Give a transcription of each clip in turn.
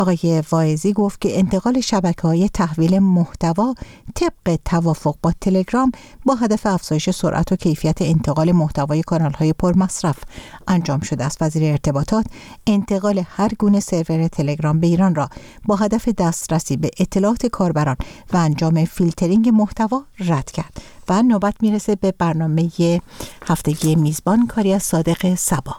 آقای واعظی گفت که انتقال شبکه‌های تحویل محتوا طبق توافق با تلگرام با هدف افزایش سرعت و کیفیت انتقال محتوای کانال‌های پرمصرف انجام شده است. وزیر ارتباطات انتقال هر گونه سرور تلگرام به ایران را با هدف دسترسی به اطلاعات کاربران و انجام فیلترینگ محتوا رد کرد. و نوبت میرسه به برنامه هفتگی میزبان، کاری از صادق صبا.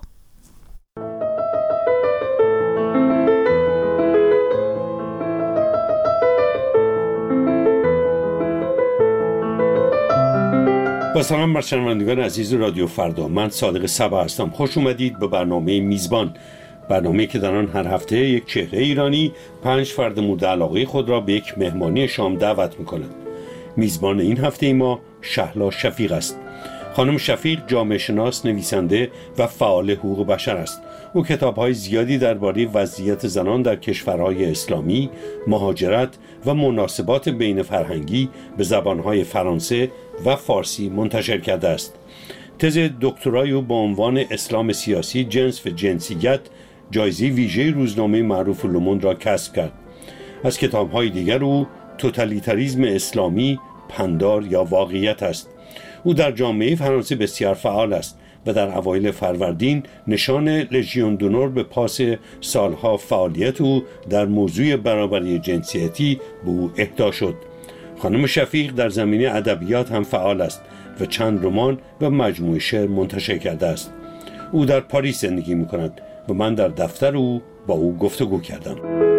با سلام بر شنوندگان عزیز رادیو فردا، من صادق صبا هستم. خوش اومدید به برنامه میزبان، برنامه‌ای که در آن هر هفته یک چهره ایرانی 5 فرد مورد علاقه خود را به یک مهمانی شام دعوت می‌کند. میزبان این هفته ما شهلا شفیق است. خانم شفیق جامعه شناس، نویسنده و فعال حقوق بشر است. او کتاب‌های زیادی درباره وضعیت زنان در کشورهای اسلامی، مهاجرت و مناسبات بین فرهنگی به زبان‌های فرانسه و فارسی منتشر کرده است. تز دکترای او با عنوان اسلام سیاسی، جنس و جنسیت جایزه ویژه روزنامه معروف لوموند را کسب کرد. از کتاب‌های دیگر او توتالیتاریسم اسلامی، پندار یا واقعیت است. او در جامعه فرانسه بسیار فعال است و در اوایل فروردین نشان لژیون دونور به پاس سالها فعالیت او در موضوع برابری جنسیتی به او اهدا شد. خانم شفیق در زمینه ادبیات هم فعال است و چند رمان و مجموعه شعر منتشر کرده است. او در پاریس زندگی می‌کند و من در دفتر او با او گفتگو کردم.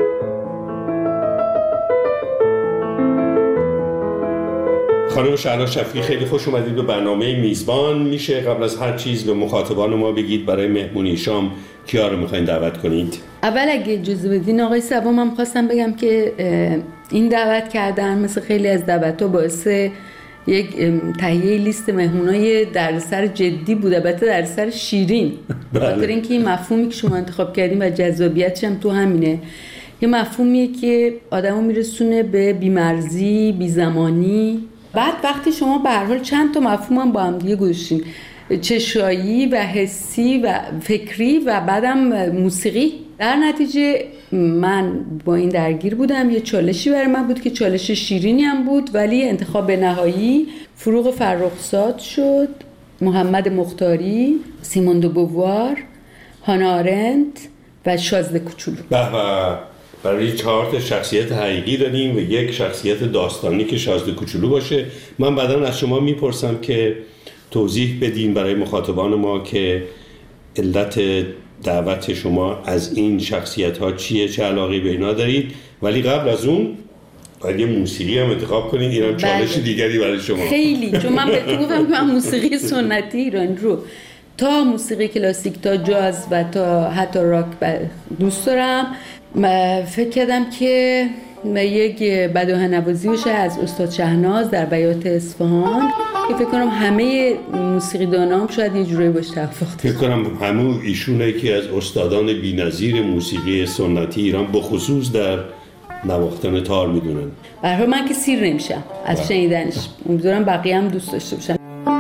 خانم شهلا شفیق، خیلی خوش اومدید به برنامه میزبان. میشه قبل از هر چیز به مخاطبان ما بگید برای مهمونی شام کیا رو میخواین دعوت کنید؟ اول اگه اجازه بدین آقای صبا، من خواستم بگم که این دعوت کردن مثل خیلی از دعوت‌ها باعث یک تهیه لیست مهمونای دردسر جدی بود، البته دردسر شیرین. بخاطر اینکه این مفهومی که شما انتخاب کردین و جذابیتش هم تو همینه، یه مفهومیه که آدمو میرسونه به بی‌مرزی، بی‌زمانی. بعد وقتی شما به هر حال چند تا مفهوم هم با هم دیگه گذاشتین، چشایی و حسی و فکری و بعدم موسیقی، در نتیجه من با این درگیر بودم. یه چالشی برای من بود که چالش شیرینی هم بود، ولی انتخاب نهایی فروغ فرخزاد شد، محمد مختاری، سیمون دو بووار، هانا آرنت و شازده کوچولو. برای 4 شخصیت حقیقی داریم و یک شخصیت داستانی که شازده کوچولو باشه. من بعداً از شما میپرسم که توضیح بدین برای مخاطبان ما که علت دعوت شما از این شخصیت ها چیه، چه علاقه به اینا دارید. ولی قبل از اون باید یه موسیقی هم انتخاب کنید. اینم چالش دیگری برای شما. خیلی، چون من بهتون گفتم که من موسیقی سنتی ایران رو تا موسیقی کلاسیک تا جاز و تا حتی راک دوست دارم. فکر کردم که یک بداهه‌نوازی بشه از استاد شهناز در بیات اصفهان که فکر کنم همه موسیقی دانام شاید یه جورایی باشه توافق داشته. فکر کنم همون ایشونه که از استادان بی‌نظیر موسیقی سنتی ایران به خصوص در نواختن تار میدونن. به هر حال من که سیر نمیشم از شنیدنش. امیدوارم بقیه هم دوست داشته باشن.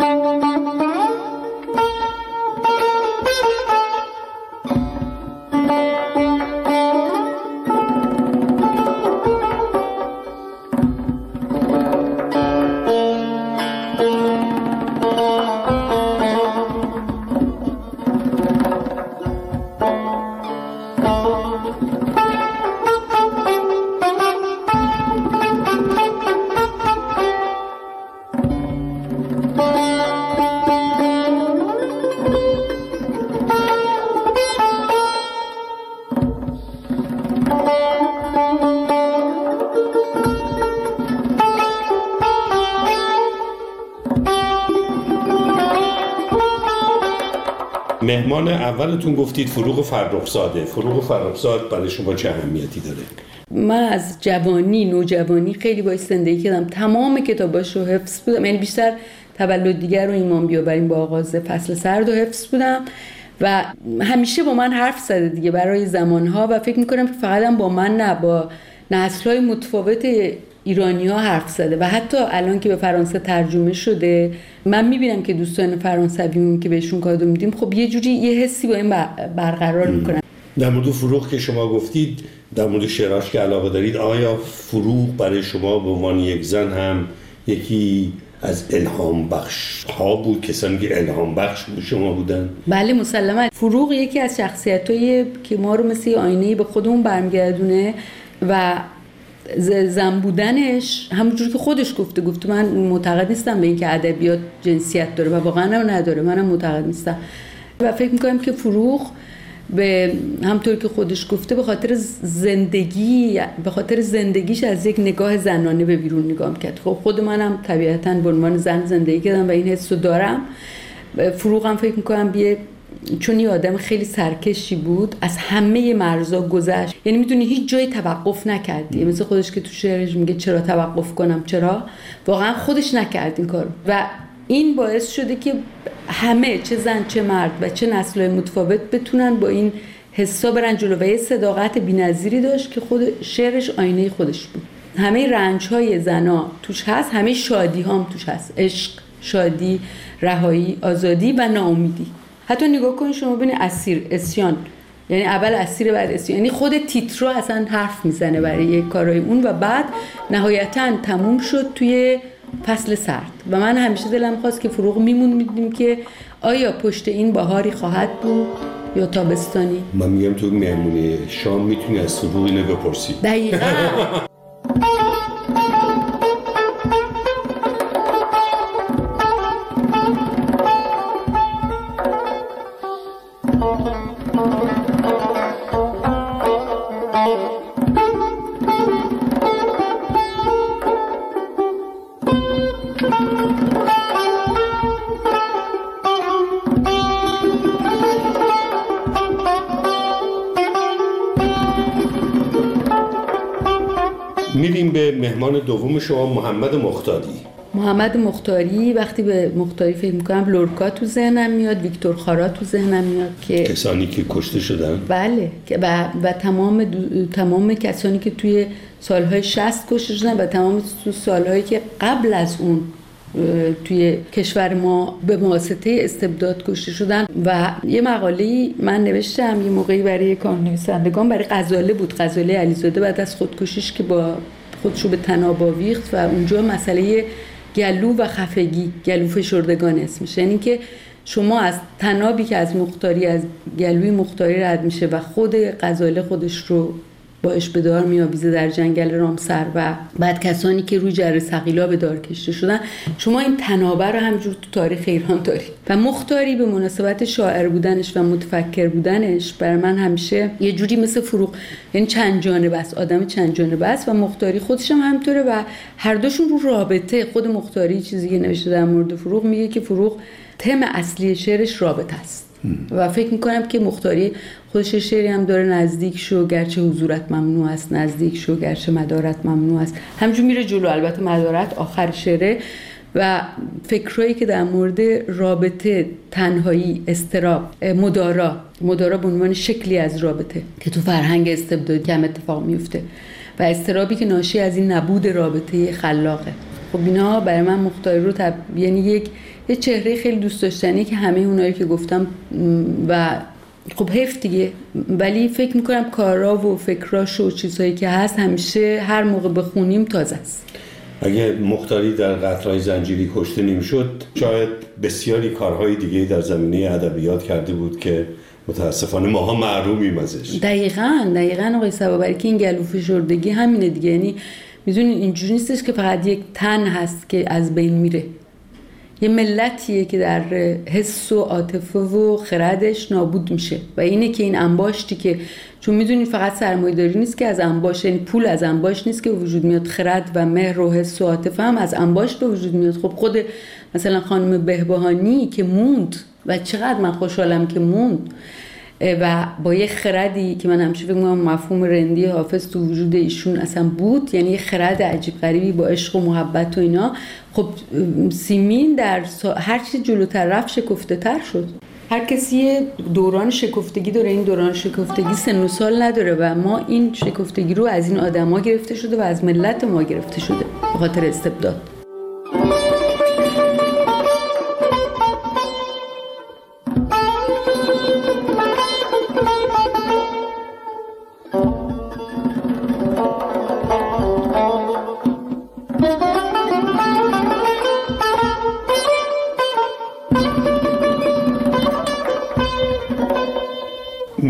مهمان اولتون گفتید فروغ فرخزاده. فروغ فرخزاد برای شما چه اهمیتی داره؟ من از جوانی، نوجوانی خیلی باهاش زندگی کردم. تمام کتاباشو حفظ بودم، یعنی بیشتر تولد دیگر رو ایمان بیاوریم با آغاز فصل سرد و حفظ بودم و همیشه با من حرف زده دیگه برای زمانها و فکر میکنم که فقط هم با من نه، با نسل‌های متفاوت ایرانی‌ها حرف زده و حتی الان که به فرانسه ترجمه شده من میبینم که دوستان فرانسویمون که بهشون کادو میدیم خب یه جوری یه حسی با این برقرار میکنن. در مورد فروغ که شما گفتید، در مورد شعراش که علاقه دارید، آیا فروغ برای شما به عنوان یک زن هم یکی از الهام بخش ها بود، کسانی که الهام بخش به شما بودن؟ بله مسلماً. فروغ یکی از شخصیتایی که ما رو مثل آینه‌ای به خودمون برمیگردونه و زن بودنش همونجور که خودش گفته من معتقد نیستم به این که ادبیات جنسیت داره و واقعا هم نداره، منم معتقد نیستم و فکر میکنم که فروغ به همطور که خودش گفته به خاطر زندگیش از یک نگاه زنانه به بیرون نگاه میکرد. خب خود منم طبیعتاً به عنوان زن زندگی کردم و این حس رو دارم. فروغ هم فکر میکنم چون یه آدم خیلی سرکشی بود، از همه مرزا گذشت، یعنی میدونی هیچ جایی توقف نکردی، مثل خودش که تو شعرش میگه چرا توقف کنم، چرا واقعا خودش نکرد این کارو و این باعث شده که همه چه زن چه مرد و چه نسل‌های متفاوت بتونن با این حسا برن جلو و یه صداقت بی‌نظیری داشت که خود شعرش آینه خودش بود. همه رنج‌های زنا توش هست، همه شادی‌ها هم توش هست، عشق، شادی، رهایی، آزادی و ناامیدی. حتی نگاه کنید شما ببینید اسیر، اسیان، یعنی اول اسیر بعد اسیان، یعنی خود تیترو اصلا حرف میزنه برای کارهای اون و بعد نهایتاً تموم شد توی فصل سرد و من همیشه دلم خواست که فروغ میدیم که آیا پشت این بهاری خواهد بود یا تابستانی. من میگم تو مهمونی شام میتونی از فروغ اینو بپرسی. دقیقاً. میریم به مهمان دوم شما، محمد مختاری. وقتی به مختاری فکر میکنم لورکا تو ذهنم میاد، ویکتور خارا تو ذهنم میاد که کسانی که کشته شدن. بله و تمام کسانی که توی سالهای 60 کشته شدن و تمام سالهایی که قبل از اون توی کشور ما به واسطه استبداد کشته شدن. و یه مقاله‌ای من نوشتم یه موقعی برای کارنویسندگان، برای غزاله بود، غزاله علیزاده، بعد از خودکشیش که با خودشو به طناب آویخت و اونجا مسئله گلو و خفگی، گلو فشردگان اسمش، یعنی که شما از طنابی که از مختاری، از گلوی مختاری رد میشه و خود غزاله خودش رو باش به دار میآویزه در جنگل رامسر و بعد کسانی که روی جره ثقیلا به دار کشته شدن، شما این تنابه رو همجور تو تاریخ ایران دارید. و مختاری به مناسبت شاعر بودنش و متفکر بودنش برای من همیشه یه جوری مثل فروغ، یعنی چند جانبه است، آدم چند جانبه است و مختاری خودش هم همینطوره و هر دوشون رو رابطه. خود مختاری چیزی که نوشته در مورد فروغ میگه که فروغ تم اصلی شعرش رابطه است و فکر میکنم که مختاری خودش شعری هم داره، نزدیک شو گرچه حضورت ممنوع است، نزدیک شو گرچه مدارت ممنوع است، همجور میره جلو. البته مدارت آخر شعره و فکرایی که در مورد رابطه، تنهایی، اضطراب، مدارا به عنوان شکلی از رابطه که تو فرهنگ استبدادی کم اتفاق میفته و اضطرابی که ناشی از این نبود رابطه خلاقه. خب اینا برای من مختاری رو یعنی یه چهره خیلی دوست داشتنی که همه اونایی که گفتم و خب حیف دیگه، ولی فکر میکنم کارا و فکراش و چیزهایی که هست همیشه هر موقع بخونیم تازه است. اگه مختاری در قتل‌های زنجیری کشته نمی‌شد، شاید بسیاری کارهای دیگه در زمینه ادبیات کرده بود که متاسفانه ماها محرومیم ازش. دقیقاً آقای صبا، که این گلو فشردگی همینه دیگه. یعنی میدونین اینجوری نیستش که فقط یک تن هست که از بین میره، یه ملتیه که در حس و عاطفه و خردش نابود میشه و اینه که این انباشتی که چون میدونید فقط سرمایه‌داری نیست که از انباش، یعنی پول از انباش نیست که وجود میاد، خرد و مهر و حس و عاطفه هم از انباش به وجود میاد. خب خود مثلا خانم بهبهانی که موند و چقدر من خوشحالم که موند و با یه خردی که من همیشه فکر می‌کنم مفهوم رندی حافظ تو وجود ایشون اصلا بود، یعنی یه خرد عجیب غریبی با عشق و محبت و اینا. خب سیمین در هر چی جلوتر رفت شکفته تر شد. هر کسی دوران شکفتگی داره، این دوران شکفتگی سن و سال نداره و ما این شکفتگی رو از این آدما گرفته شده و از ملت ما گرفته شده به خاطر استبداد.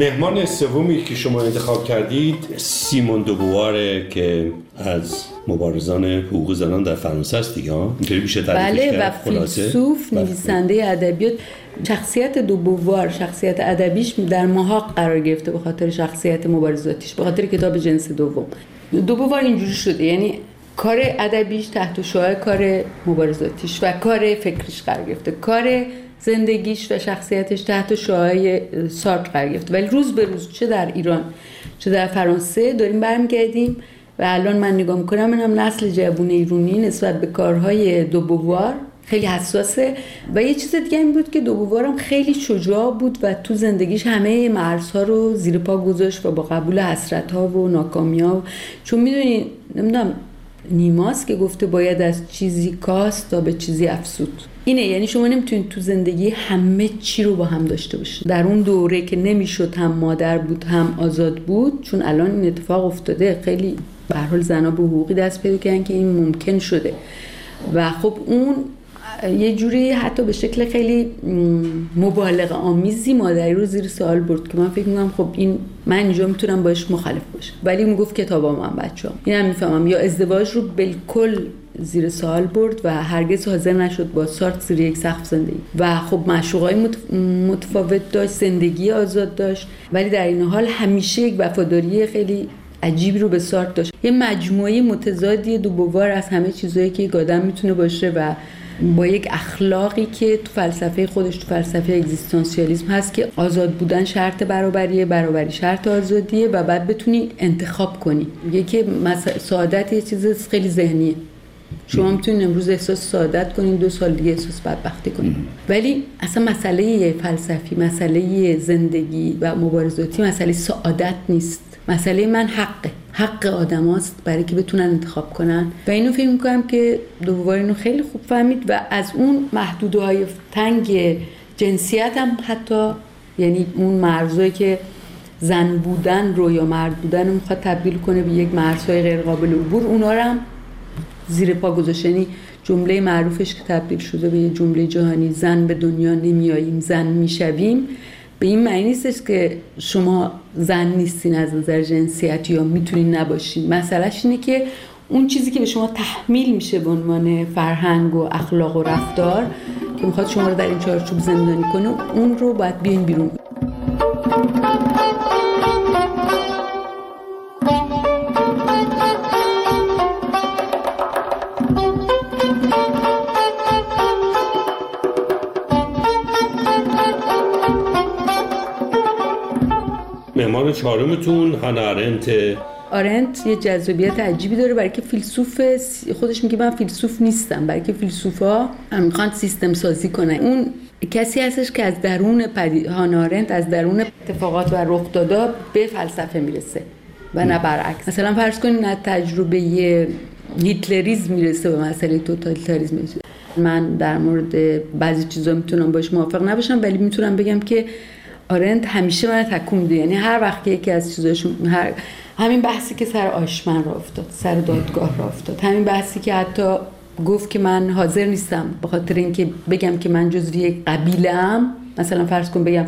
مهمان سومی که شما انتخاب کردید سیمون دوبواره که از مبارزان حقوق زنان در فرانسه است دیگه، اینطوری میشه تعریفش کرد. بله، و فیلسوف، نویسنده ادبیات. شخصیت دوبووار، شخصیت ادبیش در محاق قرار گرفته به خاطر شخصیت مبارزاتیش، به خاطر کتاب جنس دوم. دوبووار اینجوری شده، یعنی کار ادبیش تحت شعاع کار مبارزاتیش و کار فکریش قرار گرفته، کار زندگیش و شخصیتش تحت شعاع سارتر قرار گرفته. ولی روز به روز چه در ایران چه در فرانسه داریم برمیگردیم و الان من نگاه میکنم اینم نسل جوان ایرانی نسبت به کارهای دوبووار خیلی حساسه. و یه چیز دیگه این بود که دوبووار هم خیلی شجاع بود و تو زندگیش همه مرزها رو زیر پا گذاشت و با قبول حسرت‌ها و ناکامی‌ها، چون میدونی نمیدونم نیماس که گفته باید از چیزی کاست تا به چیزی افسود. اینه، یعنی شما نمیتونید تو زندگی همه چی رو با هم داشته باشید. در اون دوره که نمیشد هم مادر بود هم آزاد بود، چون الان این اتفاق افتاده، خیلی به هر حال زنا به حقوقی دست پیدا کردن که این ممکن شده و خب اون یه جوری حتی به شکل خیلی مبالغه آمیزی مادری رو زیر سوال برد که من فکر می‌کنم خب این من اینجا میتونم باش مخالف باشم، ولی میگفت کتابام من بچه‌ام. اینم میفهمم. یا ازدواج رو بالکل زیر سوال برد و هرگز حاضر نشد با سارت زیر یک سقف زندگی و خب معشوقای متفاوت داشت، زندگی آزاد داشت، ولی در این حال همیشه یک وفاداری خیلی عجیبی رو به سارت داشت. یه مجموعه متضادی دوبووار از همه چیزایی که یک آدم میتونه باشه و با یک اخلاقی که تو فلسفه خودش، تو فلسفه اگزیستانسیالیسم هست که آزاد بودن شرط برابریه، برابری شرط آزادیه و بعد بتونی انتخاب کنی. میگه که سعادت یه چیز خیلی ذهنیه. شما میتونید امروز احساس سعادت کنین، 2 سال دیگه احساس بدبختی کنین. ولی اصلا مسئله فلسفی، مسئله زندگی و مبارزاتی مسئله سعادت نیست. مسئله من حق آدم هاست برای که بتونن انتخاب کنن و اینو فکر میکنم که دوباره اینو خیلی خوب فهمید و از اون محدودهای تنگ جنسیت هم حتی، یعنی اون مرزایی که زن بودن رو یا مرد بودن رو میخواد تبدیل کنه به یک مرزهای غیر قابل عبور، اونا رو هم زیر پا گذاشت. یعنی جمله معروفش که تبدیل شده به یه جمله جهانی، زن به دنیا نمیاییم زن میشویم، به این معنی نیست که شما زن نیستین از نظر جنسیتی یا میتونین نباشین. مسئلهش اینه که اون چیزی که به شما تحمیل میشه به عنوان فرهنگ و اخلاق و رفتار که میخواد شما رو در این چارچوب زندانی کنه، اون رو باید بیاین بیرون. مهمان چهارمتون هانا آرنت یه جذابیت عجیبی داره برای که فیلسوف خودش میگه من فیلسوف نیستم، برای که فیلسوفا میخوان سیستم سازی کنن. اون کسی هستش که از درون هانا آرنت از درون اتفاقات و رخدادا به فلسفه میرسه و نه برعکس. مثلا فرض کنید از تجربه هیتلریسم میرسه به مسئله توتالیتاریسم. من در مورد بعضی چیزا میتونم باش موافق نباشم، ولی میتونم بگم که آرنت همیشه من تکون میده. یعنی هر وقت که یکی از چیزاشون، همین بحثی که سر آیشمن را افتاد، سر دادگاه را افتاد، همین بحثی که حتی گفت که من حاضر نیستم به خاطر اینکه بگم که من جزوی یک قبیله ام، مثلا فرض کن بگم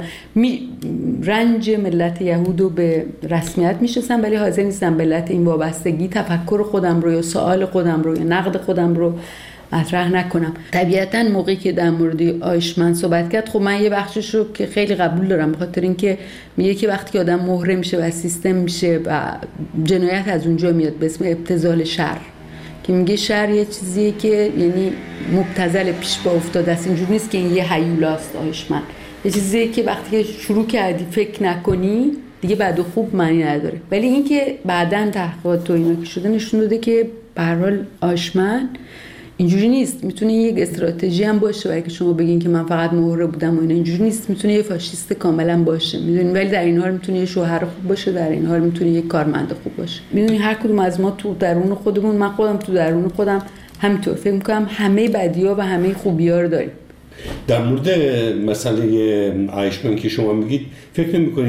رنج ملت یهودو به رسمیت میشناسم ولی حاضر نیستم به علت این وابستگی تفکر خودم رو یا سوال خودم رو یا نقد خودم رو مطرح نکنم. طبیعتاً موقعی که در مورد آیشمن صحبت کرد، خب من یه بخشش رو که خیلی قبول دارم، به خاطر اینکه میگه که وقتی که آدم مهره میشه و سیستم میشه و جنایت از اونجا میاد به اسم ابتذال شر، که میگه شر یه چیزیه که یعنی مبتذل پیش با افتاده است. اینجوری نیست که این یه هیولاست آیشمن، یه چیزیه که وقتی که شروع کردی فکر نکنی دیگه بعد و خوب معنی نداره. ولی این که بعداً تحقیقات تو اینا که شده نشون داده که به هر حال آیشمن اینجوری نیست. میتونه یک استراتژی هم باشه برای که شما بگین که من فقط مهره بودم و اینا. اینجوری نیست. میتونه یه فاشیست کاملا باشه، میدونی، ولی در این حال میتونه یه شوهر خوب باشه، در این حال میتونه یه کارمند خوب باشه. میدونی هر کدوم از ما تو درون خودمون، من خودم تو درون خودم همینطور فکر میکنم همه بدی‌ها و همه خوبی‌ها رو داریم. در مورد مسئله آیشمن که شما میگید، فکر نمی‌کنیم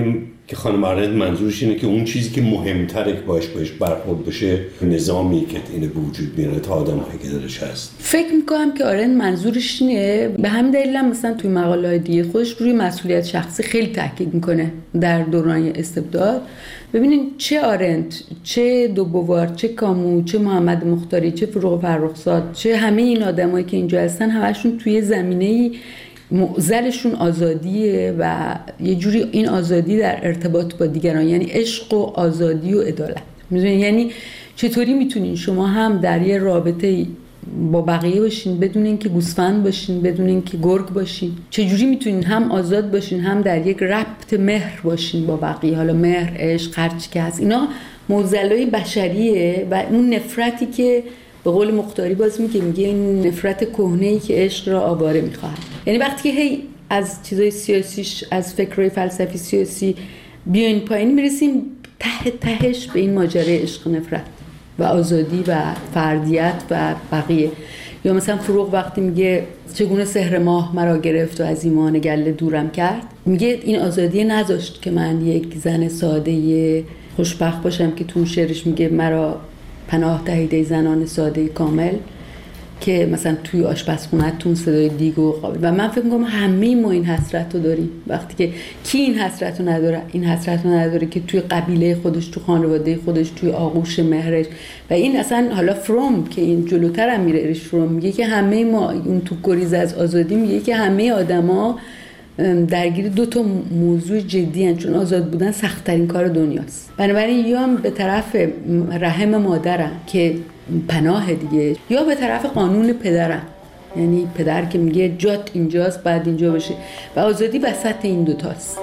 که خانم آرند منظورش اینه که اون چیزی که مهمتره که بهش برخورد بشه نظامی که اینه به وجود میاره تا آدمایی که درش هست. فکر میکنم که آرند منظورش اینه. به همین دلیل هم مثلا توی مقاله‌های دیگه خودش روی مسئولیت شخصی خیلی تاکید میکنه در دوران استبداد. ببینین چه آرند، چه دوبوار، چه کامو، چه محمد مختاری، چه فروغ فرخزاد، چه همه این آدمایی که اینجا هستن همشون توی زمینه‌ای معضلشون آزادیه و یه جوری این آزادی در ارتباط با دیگران، یعنی عشق و آزادی و عدالت. می‌دونین یعنی چطوری میتونین شما هم در یه رابطه با بقیه باشین بدون اینکه گوسفند باشین، بدون اینکه گرگ باشین؟ چجوری میتونین هم آزاد باشین هم در یک ربط مهر باشین با بقیه؟ حالا مهر، عشق، هر چی که هست، اینا معضلای بشریه و اون نفرتی که به قول مختاری باز میگه این نفرت کهنه‌ای که عشق را آواره می‌خواهد. یعنی وقتی که هی از چیزای سیاسیش، از فکرای فلسفی سیاسی بیاین پایین میرسیم تهش به این ماجرای عشق، نفرت و آزادی و فردیت و بقیه. یا مثلا فروغ وقتی میگه چگونه سحر ماه مرا گرفت و از ایمان گله دورم کرد، میگه این آزادی نذاشت که من یک زن ساده خوشبخت باشم که تو شعرش میگه مرا پناه دهیده زنان ساده کامل که مثلا توی آشپزخونه‌تون صدای دیگ و قابل. و من فکر می‌کنم همه ما این حسرت رو داریم. وقتی که کی این حسرت رو نداره؟ این حسرت رو نداره که توی قبیله خودش، تو خانواده خودش، توی آغوش مهرش. و این اصلا حالا فروم که این جلوتر هم میره، فروم میگه که همه ما اون تو گریز از آزادی میگه که همه آدما درگیر دو تا موضوع جدی هستند، چون آزاد بودن سخت‌ترین کار دنیاست. بنابراین یا به طرف رحم مادرم که پناه دیگه، یا به طرف قانون پدرم، یعنی پدر که میگه جات اینجاست بعد اینجا باشه، و آزادی وسط این دوتاست.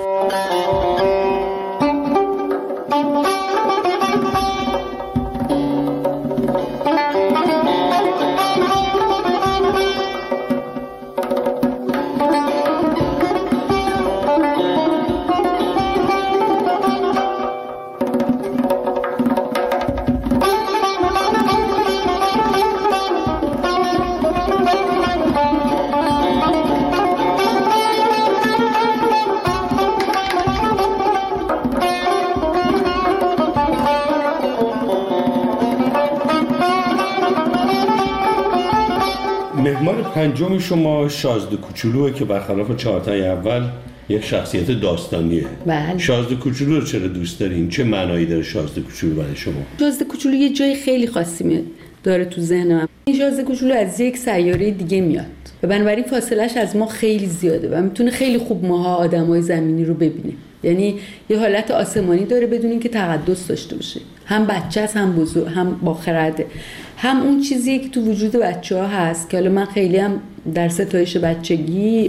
مهمان پنجم شما شازده کوچولوه که برخلاف چهارتای اول یک شخصیت داستانیه. بله. شازده کوچولو رو چرا دوست دارین؟ چه معنایی داره شازده کوچولو برای شما؟ شازده کوچولو یه جای خیلی خاصی داره تو ذهن من. این شازده کوچولو از یک سیاره دیگه میاد و بنابراین فاصلش از ما خیلی زیاده و میتونه خیلی خوب ماها آدمای زمینی رو ببینه. یعنی یه حالت آسمانی داره بدون اینکه تقدس داشته باشه. هم بچه است، هم بزرگ، هم با خرده، هم اون چیزی که تو وجود بچه‌ها هست که حالا من خیلی هم در ستایش بچگی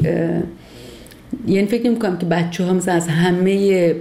یعنی فکر نمی‌کنم که بچه‌ها مثلا از همه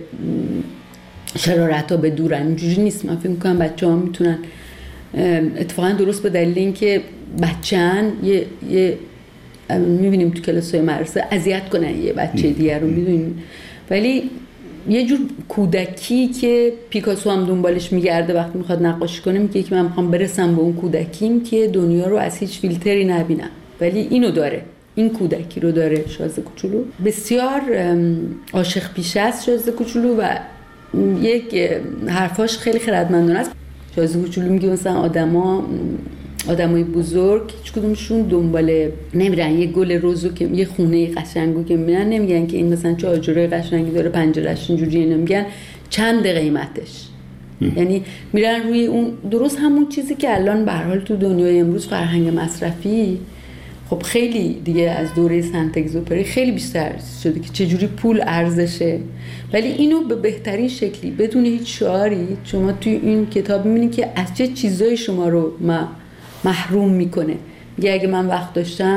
شرارت‌ها به دورن، اینجوری نیست. من فکر می‌کنم بچه‌ها میتونن اتفاقا درست به دلیل اینکه بچه‌ن یه می‌بینیم تو کلاس‌های مدرسه اذیت کنن یه بچه دیگه رو، می‌دونین، ولی یه جور کودکی که پیکاسو هم دنبالش میگرده وقتی میخواد نقاشی کنه، میگه که من میخوام برسم به اون کودکیم که دنیا رو از هیچ فیلتری نبینم. ولی اینو داره، این کودکی رو داره شازده کوچولو. بسیار عاشق پیشه است شازده کوچولو و یک حرفاش خیلی خردمندانه است. شازده کوچولو میگه مثلا آدمای بزرگ هیچ کدومشون دنبال نمیرن یه گل روزو که یه خونه قشنگو که میبینن نمیگن که این مثلا چه آجرای قشنگی داره، پنجره‌اش اینجوریه، نمیگن چند قیمتش. یعنی میرن روی اون درست همون چیزی که الان به هر حال تو دنیای امروز فرهنگ مصرفی خب خیلی دیگه از دوره سنت اگزوپری خیلی بیشتر شده که چجوری پول ارزشه، ولی اینو به بهترین شکلی بدون هیچ شعاری شما توی این کتاب میبینید که از چه چیزایی شما رو محروم میکنه. میگه اگه وقت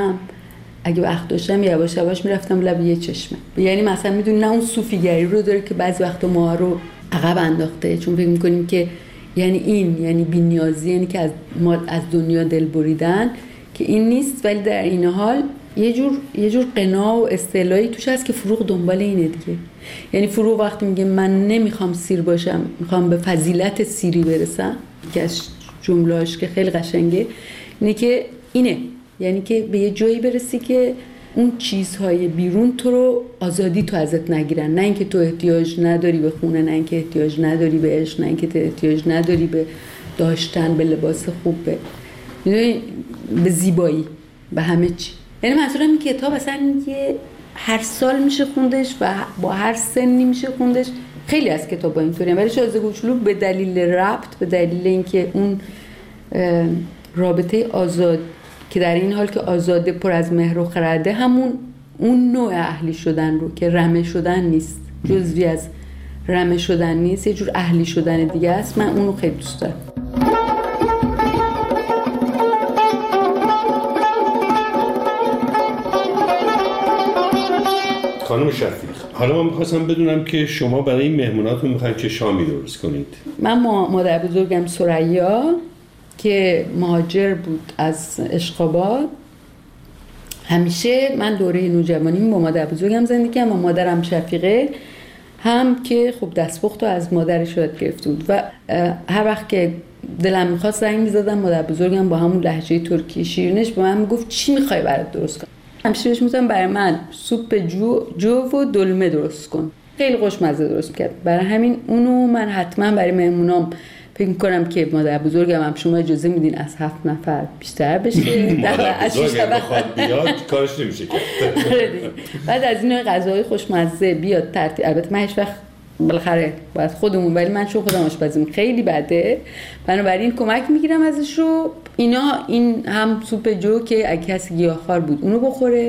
داشتم یواش یواش میرفتم لب یه چشمه. یعنی مثلا میدونی نه اون صوفیگری رو داره که بعضی وقتا ما رو عقب انداخته، چون فکر میکنیم که یعنی بی‌نیازی، یعنی که ما از دنیا دل بریدن، که این نیست. ولی در این حال یه جور قناع و استعلایی توش هست که فروغ دنبال اینه دیگه. یعنی فروغ وقتی میگه من نمیخوام سیر باشم، میخوام به فضیلت سیری برسم، که از جمله‌اش که خیلی قشنگه اینه، یعنی که به یه جایی برسی که اون چیزهای بیرون تو رو آزادی تو ازت نگیرن، نه اینکه تو احتیاج نداری به خونه، نه اینکه احتیاج نداری به عشق، نه اینکه احتیاج نداری به داشتن، به لباس خوب، به زیبایی، به همه چی. یعنی منظورم این کتاب اصلا هر سال میشه خوندش و با هر سنی میشه خوندش. خیلی از کتابا اینطوریه، ولی شازده کوچولو به دلیل ربط، به دلیل اینکه اون رابطه آزاد که در این حال که آزاده پر از مهر و خرده، همون اون نوع اهلی شدن رو که رمه شدن نیست، جزوی از رمه شدن نیست، یه جور اهلی شدن دیگه است. من اونو خیلی دوست دارم. خانم شفیق، حالا من می‌خواستم بدونم که شما برای این مهموناتون می‌خواید چه شامی درست کنید؟ من مادر بزرگم ثریا که مهاجر بود از اشقاباد، همیشه من دوره نوجوانیم با مادر بزرگم زندگی کردم و مادرم شفیقه هم که خب دستپخت رو از مادرش یاد گرفته بود و هر وقت که دلم می‌خواست زنگ می‌زدم مادر بزرگم با همون لهجه ترکی شیرینش به من میگفت چی می‌خوای برات درست کنم. همیشه بهش میگفتم برای من سوپ جو و دلمه درست کن. خیلی خوشمزه درست می‌کرد. برای همین اونو من حتما برای مهمونام فکر می‌کنم که مادر بزرگم هم شما اجازه میدین از 7 نفر بیشتر بشه. مادر بزرگم بخواد بیاد کارش نمیشه کرد. بعد از این غذاهای خوشمزه بیاد ترتیب، البته من هیچ وقت بالاخره باید خودمون، ولی من چون خودم آشپزیم خیلی بده بنابراین کمک میگیرم ازش رو. این هم سوپ جو که اگه کسی گیاهخوار بود اونو بخوره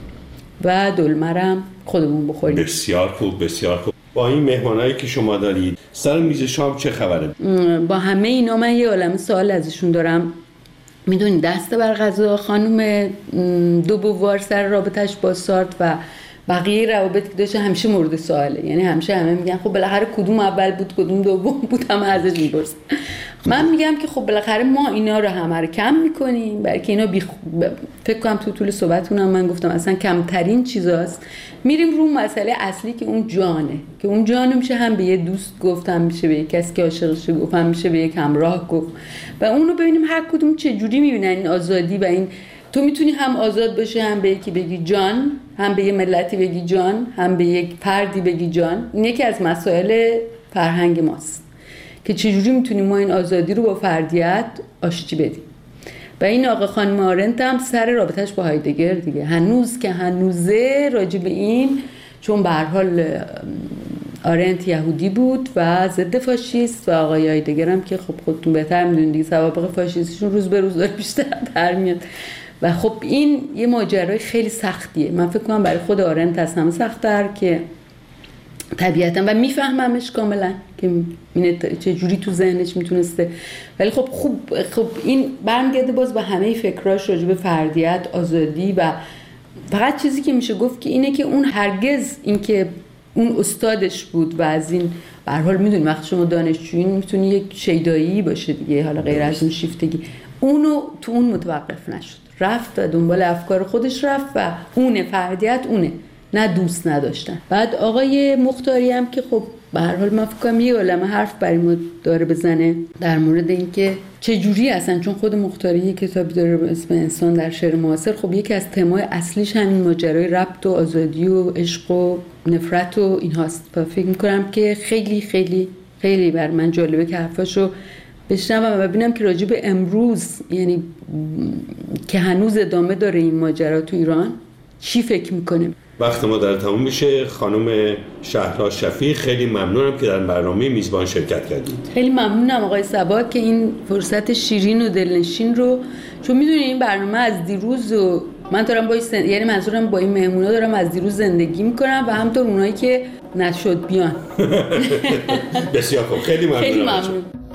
و دلمرم خودمون بخوریم. بسیار خوب، بسیار خوب. با این مهمانایی که شما دارید سر میز شام چه خبره؟ با همه اینا من یه عالمه سوال ازشون دارم. میدونی دست بر غذا خانم دوبوار سر رابطش با سارت و بقیه روابطی که داشته همیشه مورد سواله. یعنی همیشه همه میگن خب بالاخره کدوم اول بود کدوم دوم بود، همه ازش میپرسن. من میگم که خب بالاخره ما اینا رو همه رو کم میکنیم، برای که اینا فکر کنم تو طول صحبتونم من گفتم اصلا کمترین چیزاست. میریم رو مسئله اصلی که اون جانه، که اون جانو میشه هم به یه دوست گفت، هم میشه به یک کسی که عاشقشه گفت، هم میشه به یک همراه گفت و اونو ببینیم هر کدوم چه جوری میبینن این آزادی و این تو میتونی هم آزاد بشه، هم به یکی بگی جان، هم به یه ملتی بگی جان، هم به یک فردی بگی جان. این یکی از مسائل فرهنگ ماست که چجوری میتونیم ما این آزادی رو با فردیت آشتی بدیم. و این آقا خانم آرنت هم سر رابطش با هایدگر دیگه هنوز که هنوزه راجع به این، چون به هر حال آرنت یهودی بود و ضد فاشیست و آقای هایدگر هم که خب خودتون بهتر میدونید دیگه سوابق فاشیستشون روز به روز داره بیشتر در میاد و خب این یه ماجرای خیلی سختیه. من فکر کنم برای خود آرنت از همه سخت‌تر که طبیعتا و میفهممش کاملا که چه جوری تو ذهنش میتونسته، ولی خب این برمیگرده باز به همه فکراش راجع به فردیت، آزادی و فقط چیزی که میشه گفت که اینه که اون هرگز این که اون استادش بود و از این به هر حال میدونی وقتی شما دانشجویی میتونی یک شیدایی باشه دیگه، حالا غیر از اون شیفتگی، اونو تو اون متوقف نشد، رفت و دنبال افکار خودش رفت و اون فردیت اونه، نه دوست نداشتن. بعد آقای مختاری هم که خب به هر حال من فکر کنم یه عالمه حرف برای ما داره بزنه در مورد اینکه چه جوری اصلا، چون خود مختاری یه کتابی داره به اسم انسان در شعر معاصر. خب یکی از تمای اصلیش همین ماجرای ربط و آزادی و عشق و نفرت و این هاست و فکر می‌کنم که خیلی خیلی خیلی بر من جالبه که حرفاشو بشنوم و ببینم که راجع به امروز، یعنی که هنوز ادامه داره این ماجرا تو ایران، چی فکر می‌کنه. وقت ما در تموم میشه. خانم شهلا شفیق خیلی ممنونم که در برنامه میزبان شرکت کردید. خیلی ممنونم آقای صبا که این فرصت شیرین و دلنشین رو، چون میدونید این برنامه از دیروز و من دارم یعنی منظورم با این مهمونا دارم از دیروز زندگی میکنم و همطور اونایی که نشد بیان. بسیار خوب، خیلی ممنونم. خیلی ممنون.